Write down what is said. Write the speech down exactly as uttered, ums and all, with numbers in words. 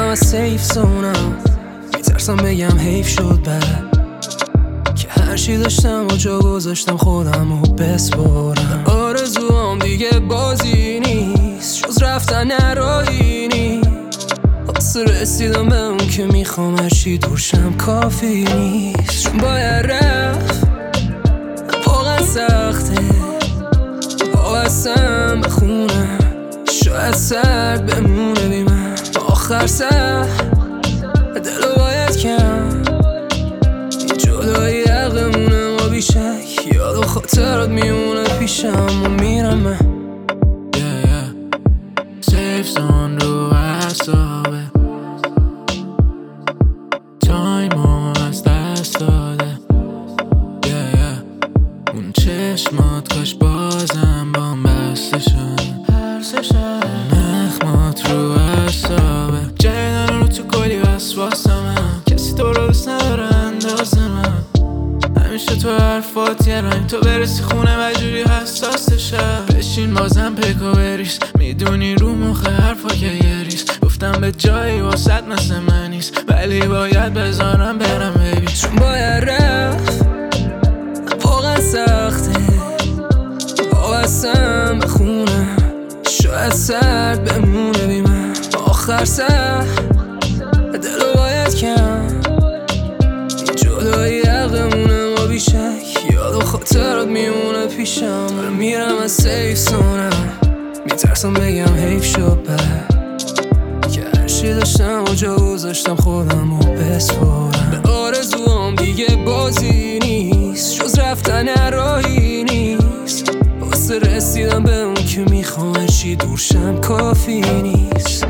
از سیف زونم، میترسم بگم حیف شد بعد که هرچی داشتم و جا گذاشتم خودم رو بسپرم. آرزوام دیگه بازی نیست، جز رفتن نرایی نیست. واسه رسیدم به اون که میخوام هرچی دورشم کافی نیست. چون باید رفت واقعا سخته، واسم بخونم شاید سرد بمونه بی من. آخر سر دلو باید کم، این جدایی عقلمونه ما بیشک. یاد و خاطرات میمونه پیشم و میرم من. yeah, yeah. Safe zone رو اعصابه، تایمو از دست داده. yeah, yeah. اون چشمات کاش بازم بام بسته شد، نخمات رو اعصابه. جایدن رو تو کلی وسواسمه، کسی تو رو دوست نداره اندازه من. همیشه تو حرفات یه رنگ، تو برسی خونه و جوری حساسشه. بشین بازم پکا بریز، میدونی رو مخ حرفا که یه ریز. گفتم به جایی واسط مثل من نیست، ولی باید بذارم برم ببین. چون باید رفت واقعا سخته، واسم بخونم شاید سرد بمونه بی من. آخر سر دلو باید کم، این جدایی عقلمونه ما بیشک. یاد و خاطرات میمونه پیشم، میرم از سیف زونم، میترسم بگم حیف شد بعد که هرچی داشتم و جا گذاشتم خودم رو بسپرم. به آرزوام دیگه بازی نیست، جز رفتن نرایی نیست. واسه رسیدم به اون که میخوام هرچی دورشم کافی نیست.